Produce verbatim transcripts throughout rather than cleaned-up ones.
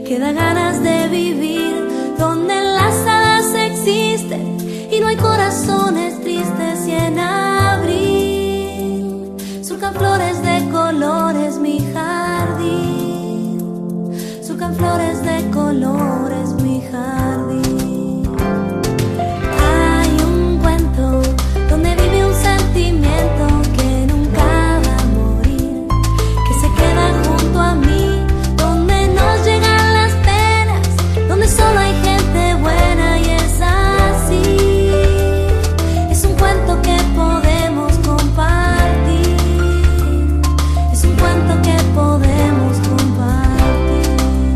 que da ganas de vivir, donde las hadas existen y no hay corazones tristes, y en abril surcan flores de colores mi jardín, surcan flores de colores mi jardín. Hay un cuento donde vive un sentimiento que nunca va a morir, que se queda junto a mí, donde nos llegan las penas, donde solo hay gente buena, y es así. Es un cuento que podemos compartir, es un cuento que podemos compartir.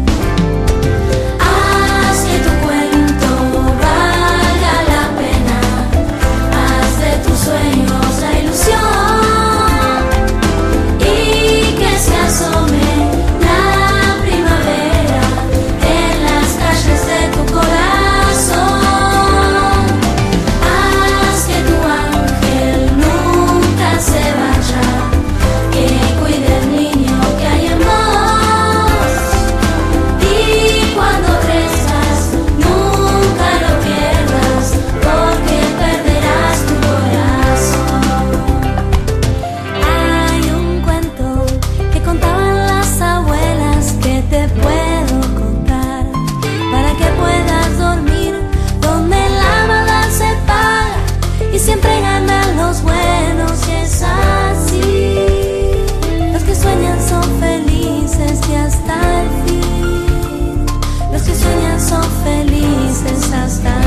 Haz que tu cuento valga la pena, haz de tus sueños la ilusión, y que se asome la primavera en las calles de tu corazón. Haz que tu ángel nunca se vaya, que cuide el niño que hay en vos, y cuando crezcas nunca lo pierdas, porque perderás tu corazón. Hay un cuento que contaban las abuelas que te puedo contar, para que puedas dormir, donde la maldad se paga y siempre ganan los buenos, y es así. Los que sueñan son felices y hasta el fin, los que sueñan son felices hasta